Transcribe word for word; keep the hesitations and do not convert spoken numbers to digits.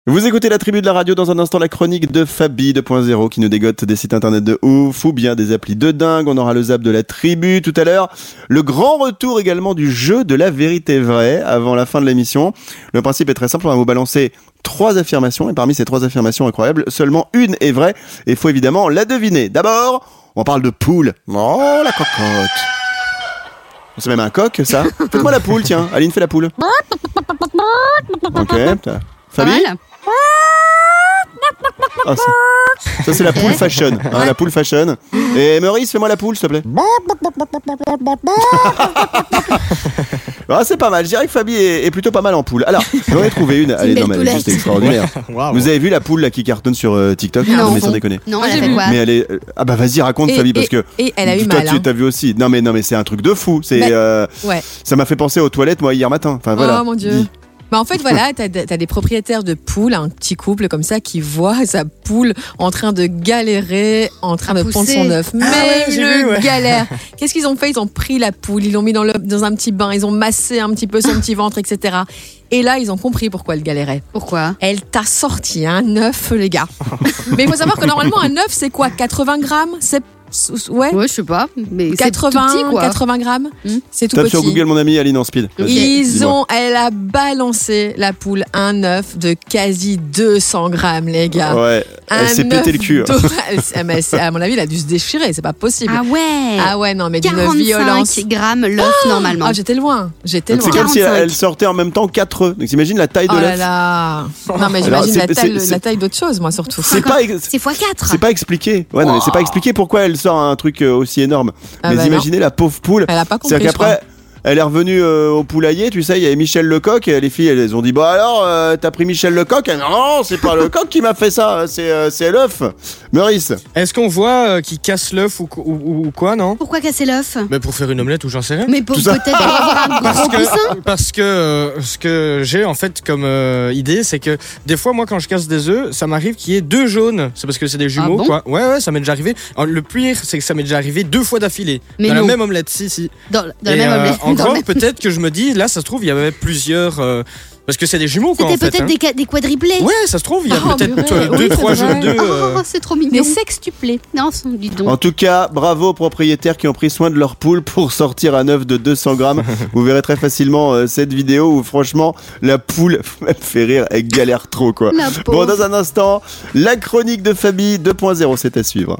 Vous écoutez la tribu de la radio, dans un instant la chronique de Fabi deux point zéro qui nous dégote des sites internet de ouf ou bien des applis de dingue. On aura le zap de la tribu tout à l'heure. Le grand retour également du jeu de la vérité vraie avant la fin de l'émission. Le principe est très simple, on va vous balancer trois affirmations et parmi ces trois affirmations incroyables, seulement une est vraie et il faut évidemment la deviner. D'abord, on parle de poule. Oh, la cocotte. C'est même un coq, ça. Faites-moi la poule, tiens. Aline, fais la poule. Ok, Fabi. Ah, ça, ça c'est la poule fashion, hein, la poule fashion. Et Maurice, fais-moi la poule, s'il te plaît. Ah, c'est pas mal. Je dirais que Fabi est, est plutôt pas mal en poule. Alors, j'en ai trouvé une. Allez, non, mais elle est juste extraordinaire. Wow. Vous avez vu la poule là qui cartonne sur euh, TikTok? Non, mais sans déconner. Non, elle a fait quoi? Mais elle est. Ah bah vas-y, raconte et, Fabi parce et, que. Et elle a eu toi, mal. Tu hein. t'as vu aussi. Non mais non mais c'est un truc de fou. C'est. Bah, euh, ouais. Ça m'a fait penser aux toilettes moi hier matin. Enfin voilà. Oh mon Dieu. Dis. Bah en fait voilà, t'as, t'as des propriétaires de poules, un petit couple comme ça qui voit sa poule en train de galérer, en train de pondre son œuf. Mais ah ouais, le vu, ouais. galère. Qu'est-ce qu'ils ont fait? Ils ont pris la poule, ils l'ont mis dans, le, dans un petit bain, ils ont massé un petit peu son petit ventre, et cetera. Et là, ils ont compris pourquoi elle galérait. Pourquoi? Elle t'a sorti un œuf, les gars. Mais il faut savoir que normalement un œuf c'est quoi? quatre-vingts grammes? C'est Ouais. ouais, je sais pas, mais quatre-vingts, c'est tout petit, quoi. quatre-vingts grammes, mmh. c'est tout Tape petit. sur Google mon ami Aline en speed. Ils Dis-moi. ont, elle a balancé la poule un œuf de quasi deux cents grammes, les gars. Ouais. Elle s'est pété le cul. Mais à mon avis, elle a dû se déchirer, c'est pas possible. Ah ouais. Ah ouais, non, mais d'une violence. quarante-cinq grammes l'œuf oh normalement. Ah, j'étais loin, j'étais loin. C'est comme si elle sortait en même temps quatre œufs. Donc imagine la taille de l'œuf. Oh là là. Non mais j'imagine la taille, la taille d'autre chose, moi surtout. C'est pas, c'est fois quatre. C'est pas expliqué. Ouais, non, mais c'est pas expliqué pourquoi elle sort un truc aussi énorme. Ah mais bah imaginez non. la pauvre poule. Elle a pas compris. C'est qu'après, elle est revenue euh, au poulailler, tu sais, il y avait Michel Lecoq et les filles, elles ont dit bah alors, euh, t'as pris Michel Lecoq? Elle, non, c'est pas Lecoq qui m'a fait ça, c'est euh, c'est l'œuf. Maurice. Est-ce qu'on voit euh, qu'il casse l'œuf ou, ou, ou quoi, non? Pourquoi casser l'œuf? Mais pour faire une omelette ou j'en sais rien. Mais pour, peut-être pour avoir un parce gros que, coussin. Parce que euh, ce que j'ai en fait comme euh, idée, c'est que des fois, moi, quand je casse des œufs, ça m'arrive qu'il y ait deux jaunes. C'est parce que c'est des jumeaux, ah bon quoi. Ouais, ouais, ça m'est déjà arrivé. Alors, le pire, c'est que ça m'est déjà arrivé deux fois d'affilée. Mais dans non. la même omelette, si, si. Dans, dans et, la même euh, omelette. En gros, même... peut-être que je me dis, là, ça se trouve, il y avait plusieurs. Euh, Parce que c'est des jumeaux, quoi, en fait. C'était peut-être hein. des, des quadriplés. Ouais, ça se trouve, il y a oh, peut-être purée. deux, oui, trois jeunes d'œufs. Oh, c'est trop mignon. Des sextuplés. Non, dis donc. En tout cas, bravo aux propriétaires qui ont pris soin de leur poule pour sortir un œuf de deux cents grammes. Vous verrez très facilement euh, cette vidéo où franchement, la poule me fait rire, elle galère trop, quoi. Bon, dans un instant, la chronique de Fabi deux point zéro, c'est à suivre.